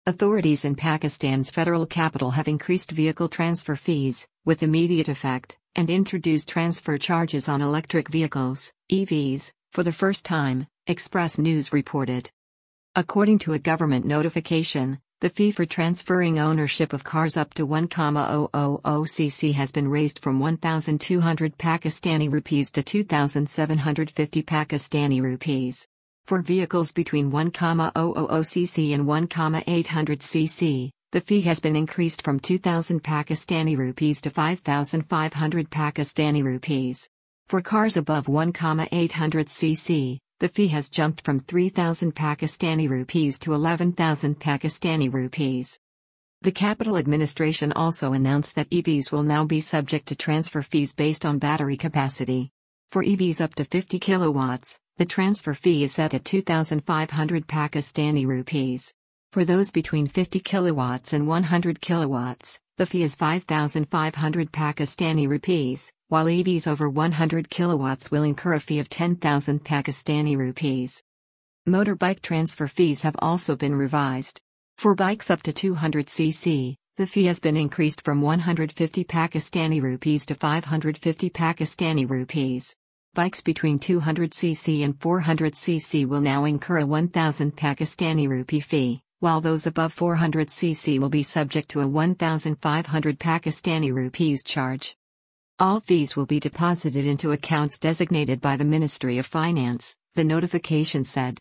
Authorities in Pakistan's federal capital have increased vehicle transfer fees, with immediate effect, and introduced transfer charges on electric vehicles, EVs, for the first time, Express News reported. According to a government notification, the fee for transferring ownership of cars up to 1,000 cc has been raised from 1,200 Pakistani rupees to 2,750 Pakistani rupees. For vehicles between 1,000 cc and 1,800 cc, the fee has been increased from 2,000 Pakistani rupees to 5,500 Pakistani rupees. For cars above 1,800 cc, the fee has jumped from 3,000 Pakistani rupees to 11,000 Pakistani rupees. The Capital Administration also announced that EVs will now be subject to transfer fees based on battery capacity. For EVs up to 50 kilowatts, the transfer fee is set at 2,500 Pakistani rupees. For those between 50 kilowatts and 100 kilowatts, the fee is 5,500 Pakistani rupees, while EVs over 100 kilowatts will incur a fee of 10,000 Pakistani rupees. Motorbike transfer fees have also been revised. For bikes up to 200 cc, the fee has been increased from 150 Pakistani rupees to 550 Pakistani rupees. Bikes between 200 cc and 400 cc will now incur a 1,000 Pakistani rupee fee, while those above 400 cc will be subject to a 1,500 Pakistani rupees charge. All fees will be deposited into accounts designated by the Ministry of Finance, the notification said.